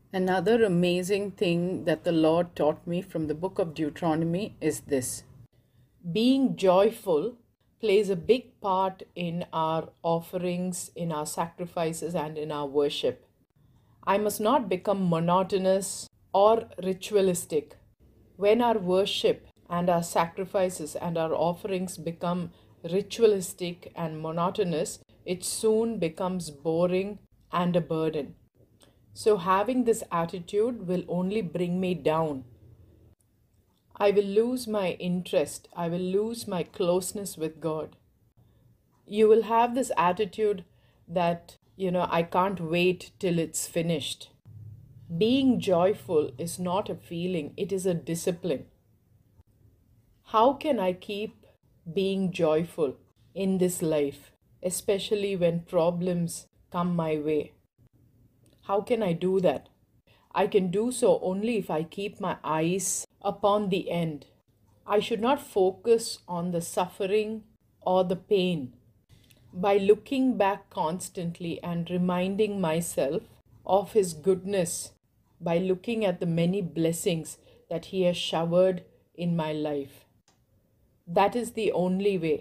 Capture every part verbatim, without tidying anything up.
Another amazing thing that the Lord taught me from the book of Deuteronomy is this: being joyful plays a big part in our offerings, in our sacrifices, and in our worship. I must not become monotonous or ritualistic. When our worship and our sacrifices and our offerings become ritualistic and monotonous, it soon becomes boring and a burden. So, having this attitude will only bring me down. I will lose my interest. I will lose my closeness with God. You will have this attitude that, you know, I can't wait till it's finished. Being joyful is not a feeling, it is a discipline. How can I keep being joyful in this life, especially when problems come my way? How can I do that? I can do so only if I keep my eyes upon the end. I should not focus on the suffering or the pain. By looking back constantly and reminding myself of His goodness, by looking at the many blessings that He has showered in my life. That is the only way.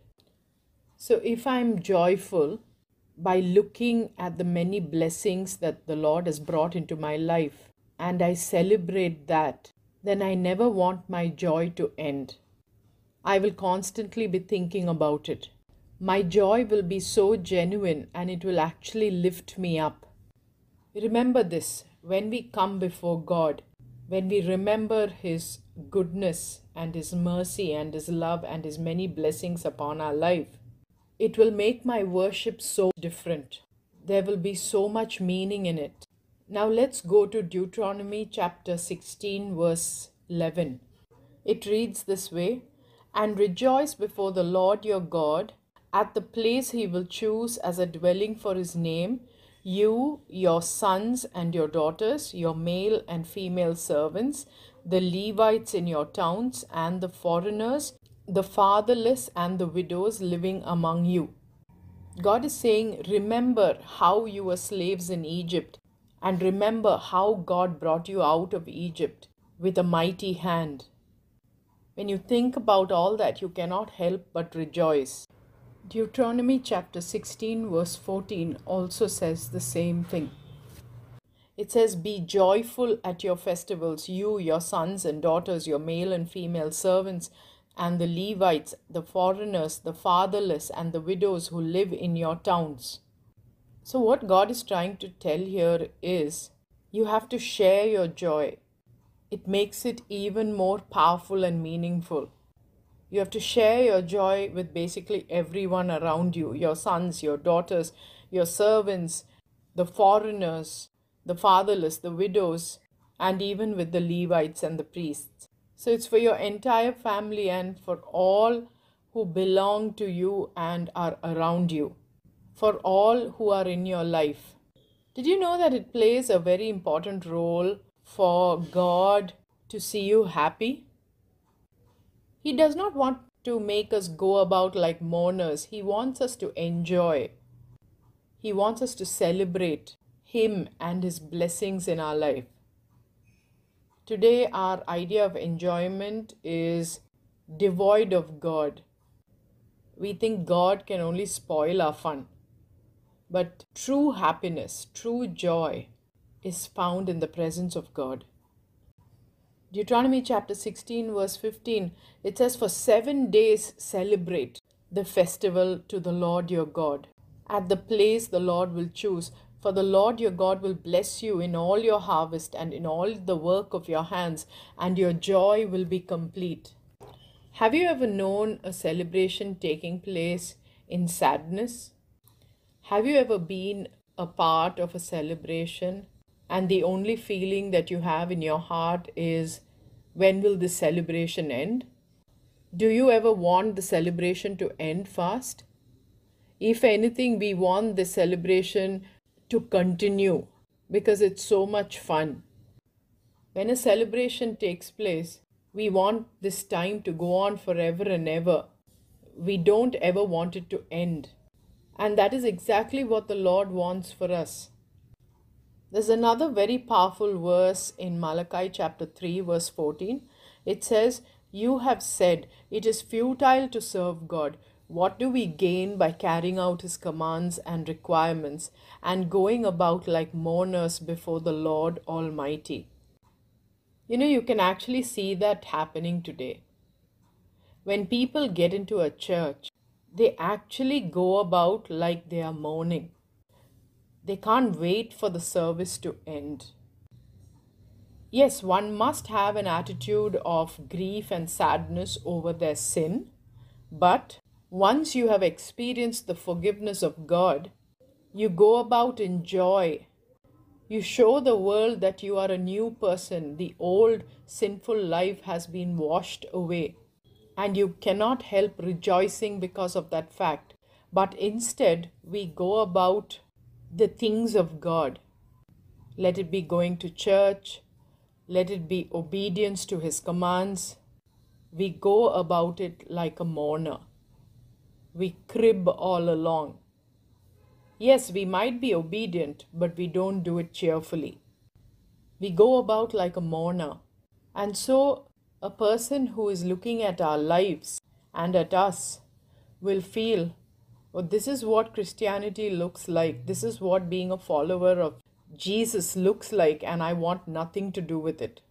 So if I'm joyful by looking at the many blessings that the Lord has brought into my life and I celebrate that, then I never want my joy to end. I will constantly be thinking about it. My joy will be so genuine and it will actually lift me up. Remember this: when we come before God, when we remember His goodness and His mercy and His love and His many blessings upon our life, it will make my worship so different. There will be so much meaning in it. Now let's go to Deuteronomy chapter sixteen, verse eleven. It reads this way: "And rejoice before the Lord your God at the place He will choose as a dwelling for His name, you, your sons and your daughters, your male and female servants, the Levites in your towns, and the foreigners, the fatherless and the widows living among you." God is saying, remember how you were slaves in Egypt, and remember how God brought you out of Egypt with a mighty hand. When you think about all that, you cannot help but rejoice. Deuteronomy chapter sixteen, verse fourteen also says the same thing. It says, "Be joyful at your festivals, you, your sons and daughters, your male and female servants, and the Levites, the foreigners, the fatherless, and the widows who live in your towns." So, what God is trying to tell here is you have to share your joy. It makes it even more powerful and meaningful. You have to share your joy with basically everyone around you: your sons, your daughters, your servants, the foreigners, the fatherless, the widows, and even with the Levites and the priests. So it's for your entire family and for all who belong to you and are around you, for all who are in your life. Did you know that it plays a very important role for God to see you happy? He does not want to make us go about like mourners. He wants us to enjoy. He wants us to celebrate Him and His blessings in our life. Today, our idea of enjoyment is devoid of God. We think God can only spoil our fun. But true happiness, true joy is found in the presence of God. Deuteronomy chapter sixteen, verse fifteen, it says, "For seven days celebrate the festival to the Lord your God at the place the Lord will choose. For the Lord your God will bless you in all your harvest and in all the work of your hands, and your joy will be complete." Have you ever known a celebration taking place in sadness? Have you ever been a part of a celebration and the only feeling that you have in your heart is, when will this celebration end? Do you ever want the celebration to end fast? If anything, we want the celebration to continue because it's so much fun. When a celebration takes place, we want this time to go on forever and ever. We don't ever want it to end. And that is exactly what the Lord wants for us. There's another very powerful verse in Malachi chapter three, verse fourteen. It says, "You have said, it is futile to serve God. What do we gain by carrying out his commands and requirements and going about like mourners before the Lord Almighty?" You know, you can actually see that happening today. When people get into a church, they actually go about like they are mourning. They can't wait for the service to end. Yes, one must have an attitude of grief and sadness over their sin, but once you have experienced the forgiveness of God, you go about in joy. You show the world that you are a new person. The old sinful life has been washed away. And you cannot help rejoicing because of that fact. But instead, we go about the things of God. Let it be going to church. Let it be obedience to his commands. We go about it like a mourner. We crib all along. Yes, we might be obedient, but we don't do it cheerfully. We go about like a mourner. And so, a person who is looking at our lives and at us will feel, oh, this is what Christianity looks like. This is what being a follower of Jesus looks like, and I want nothing to do with it.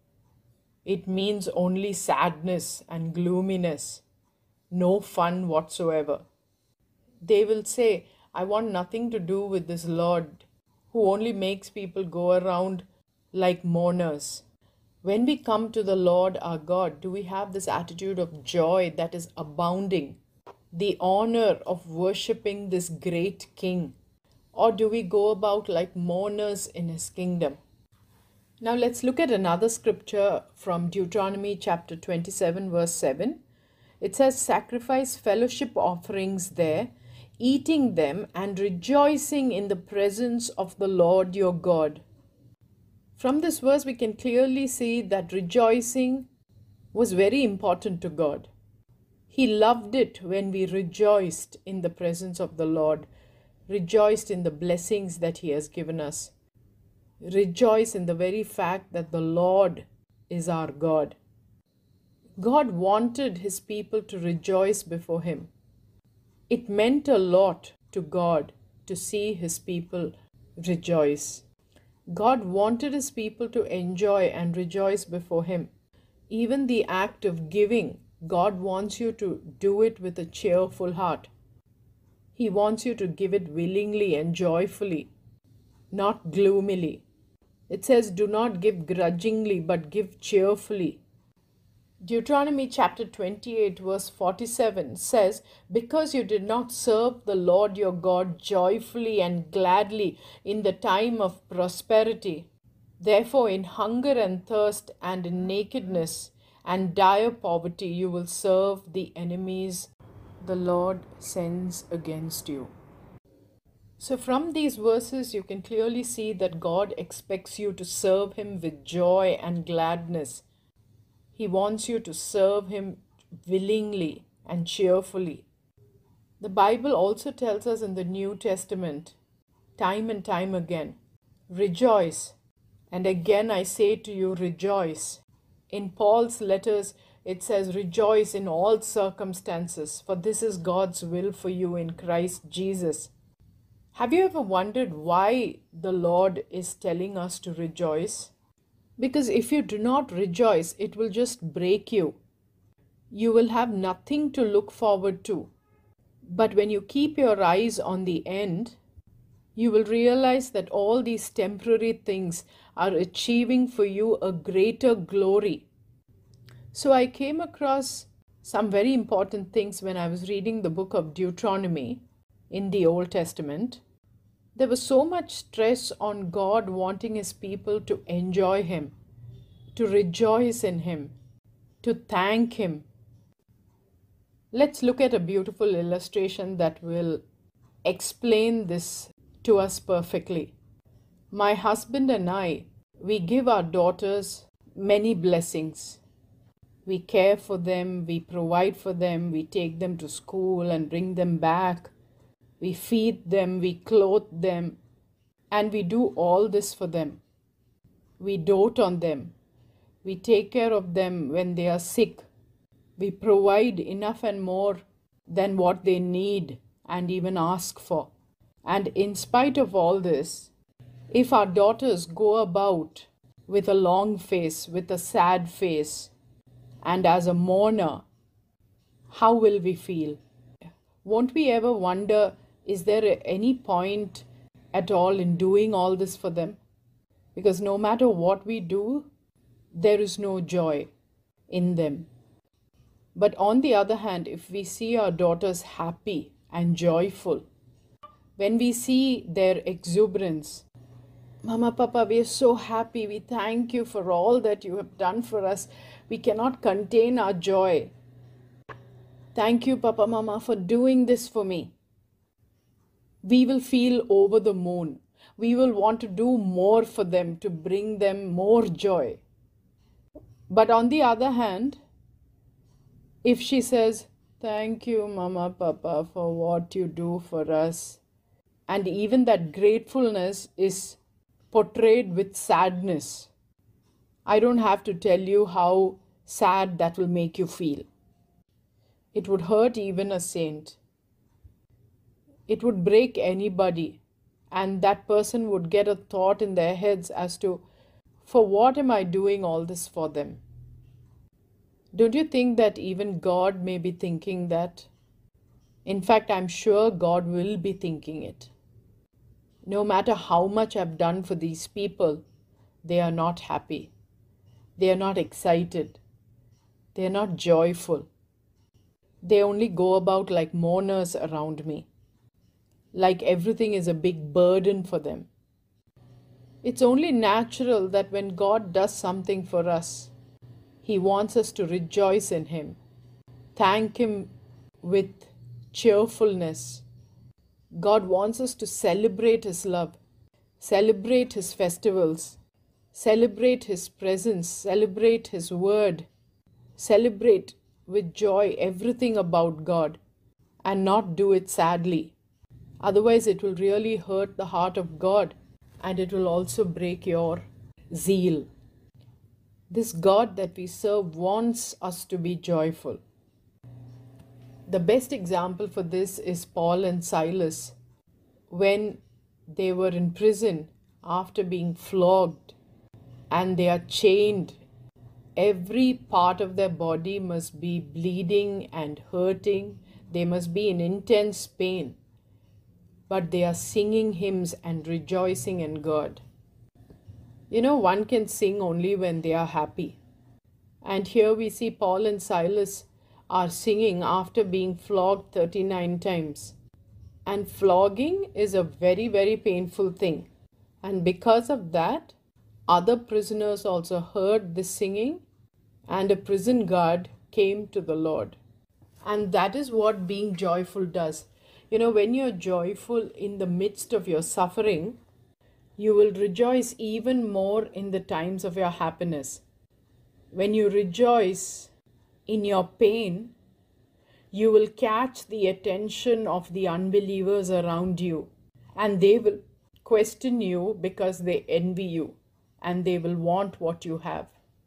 It means only sadness and gloominess, no fun whatsoever. They will say, I want nothing to do with this Lord who only makes people go around like mourners. When we come to the Lord our God, do we have this attitude of joy that is abounding, the honor of worshipping this great King? Or do we go about like mourners in his kingdom? Now let's look at another scripture from Deuteronomy chapter twenty-seven, verse seven. It says, "Sacrifice fellowship offerings there, eating them and rejoicing in the presence of the Lord your God." From this verse, we can clearly see that rejoicing was very important to God. He loved it when we rejoiced in the presence of the Lord, rejoiced in the blessings that he has given us, rejoice in the very fact that the Lord is our God. God wanted his people to rejoice before him. It meant a lot to God to see his people rejoice. God wanted his people to enjoy and rejoice before him. Even the act of giving, God wants you to do it with a cheerful heart. He wants you to give it willingly and joyfully, not gloomily. It says, do not give grudgingly, but give cheerfully. Deuteronomy chapter twenty-eight, verse forty-seven says, "Because you did not serve the Lord your God joyfully and gladly in the time of prosperity, therefore in hunger and thirst and in nakedness and dire poverty you will serve the enemies the Lord sends against you." So from these verses, you can clearly see that God expects you to serve him with joy and gladness. He wants you to serve him willingly and cheerfully. The Bible also tells us in the New Testament, time and time again, rejoice. And again I say to you, rejoice. In Paul's letters, it says, rejoice in all circumstances, for this is God's will for you in Christ Jesus. Have you ever wondered why the Lord is telling us to rejoice? Because if you do not rejoice, it will just break you. You will have nothing to look forward to. But when you keep your eyes on the end, you will realize that all these temporary things are achieving for you a greater glory. So I came across some very important things when I was reading the book of Deuteronomy in the Old Testament. There was so much stress on God wanting his people to enjoy him, to rejoice in him, to thank him. Let's look at a beautiful illustration that will explain this to us perfectly. My husband and I, we give our daughters many blessings. We care for them, we provide for them, we take them to school and bring them back. We feed them, we clothe them. And we do all this for them. We dote on them. We take care of them when they are sick. We provide enough and more than what they need and even ask for. And in spite of all this, if our daughters go about with a long face, with a sad face, and as a mourner, how will we feel? Won't we ever wonder, is there any point at all in doing all this for them? Because no matter what we do, there is no joy in them. But on the other hand, if we see our daughters happy and joyful, when we see their exuberance, Mama, Papa, we are so happy. We thank you for all that you have done for us. We cannot contain our joy. Thank you, Papa, Mama, for doing this for me. We will feel over the moon. We will want to do more for them to bring them more joy. But on the other hand, if she says, thank you, Mama, Papa, for what you do for us, and even that gratefulness is portrayed with sadness, I don't have to tell you how sad that will make you feel. It would hurt even a saint. It would break anybody, and that person would get a thought in their heads as to, for what am I doing all this for them? Don't you think that even God may be thinking that? In fact, I'm sure God will be thinking it. No matter how much I've done for these people, they are not happy. They are not excited. They are not joyful. They only go about like mourners around me, like everything is a big burden for them. It's only natural that when God does something for us, He wants us to rejoice in Him, thank Him with cheerfulness. God wants us to celebrate His love, celebrate His festivals, celebrate His presence, celebrate His word, celebrate with joy everything about God, and not do it sadly. Otherwise, it will really hurt the heart of God, and it will also break your zeal. This God that we serve wants us to be joyful. The best example for this is Paul and Silas when they were in prison after being flogged and they are chained. Every part of their body must be bleeding and hurting. They must be in intense pain. But they are singing hymns and rejoicing in God. You know, one can sing only when they are happy. And here we see Paul and Silas are singing after being flogged thirty-nine times. And flogging is a very, very painful thing. And because of that, other prisoners also heard this singing, and a prison guard came to the Lord. And that is what being joyful does. You know, when you're joyful in the midst of your suffering, you will rejoice even more in the times of your happiness. When you rejoice in your pain, you will catch the attention of the unbelievers around you, and they will question you because they envy you and they will want what you have.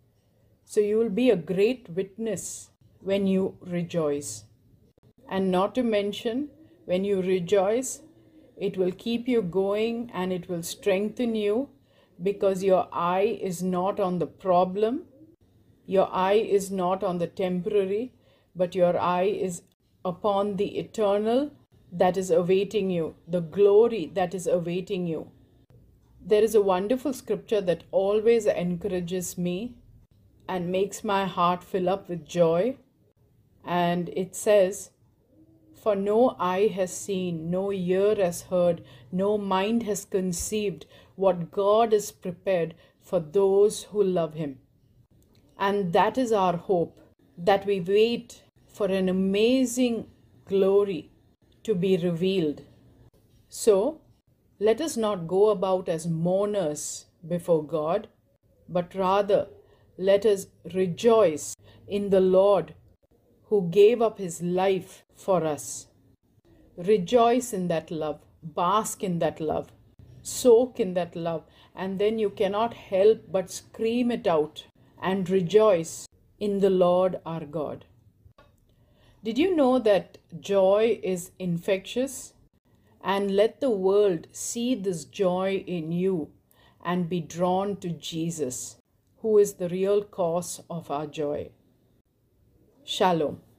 So you will be a great witness when you rejoice. And not to mention, when you rejoice, it will keep you going and it will strengthen you, because your eye is not on the problem, your eye is not on the temporary, but your eye is upon the eternal that is awaiting you, the glory that is awaiting you. There is a wonderful scripture that always encourages me and makes my heart fill up with joy. And it says, "For no eye has seen, no ear has heard, no mind has conceived what God has prepared for those who love Him." And that is our hope, that we wait for an amazing glory to be revealed. So, let us not go about as mourners before God, but rather let us rejoice in the Lord who gave up His life for us. Rejoice in that love, bask in that love, soak in that love, and then you cannot help but scream it out and rejoice in the Lord our God. Did you know that joy is infectious? And let the world see this joy in you and be drawn to Jesus, who is the real cause of our joy. Shalom.